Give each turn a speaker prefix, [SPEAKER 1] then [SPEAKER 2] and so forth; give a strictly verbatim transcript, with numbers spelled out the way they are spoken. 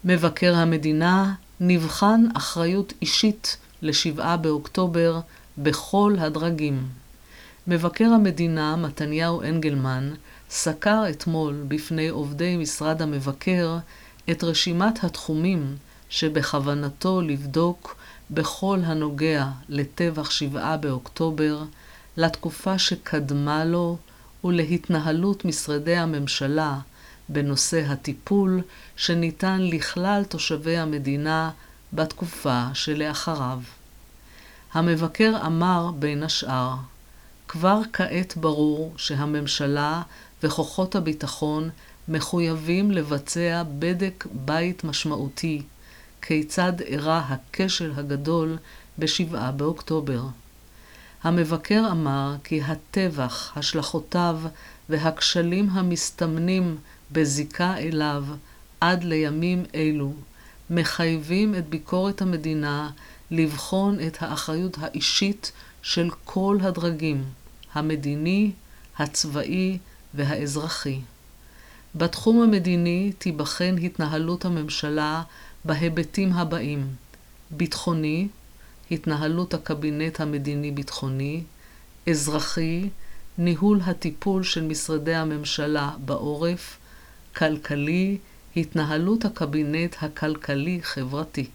[SPEAKER 1] מבקר המדינה נבחן אחריות אישית לשבעה באוקטובר בכל הדרגים. מבקר המדינה מתניהו אנגלמן סקר אתמול בפני עובדי משרד המבקר את רשימת התחומים שבכוונתו לבדוק בכל הנוגע לטבח שבעה באוקטובר, לתקופה שקדמה לו ולהתנהלות משרדי הממשלה בנושא הטיפול שניתן לכלל תושבי המדינה בתקופה שלאחריו. המבקר אמר בין השאר, כבר כעת ברור שהממשלה וכוחות הביטחון מחויבים לבצע בדק בית משמעותי, כיצד אירע הכשל הגדול בשבעה באוקטובר. המבקר אמר כי הטבח, השלכותיו והכשלים המסתמנים בזיקה אליו עד לימים אלו מחייבים את ביקורת המדינה לבחון את האחריות האישית של כל הדרגים, המדיני, הצבאי והאזרחי. בתחום המדיני תיבחן התנהלות הממשלה בהיבטים הבאים: ביטחוני, התנהלות הקבינט המדיני-ביטחוני; אזרחי, ניהול הטיפול של משרדי הממשלה בעורף; כלכלי, התנהלות הקבינט הכלכלי-חברתי.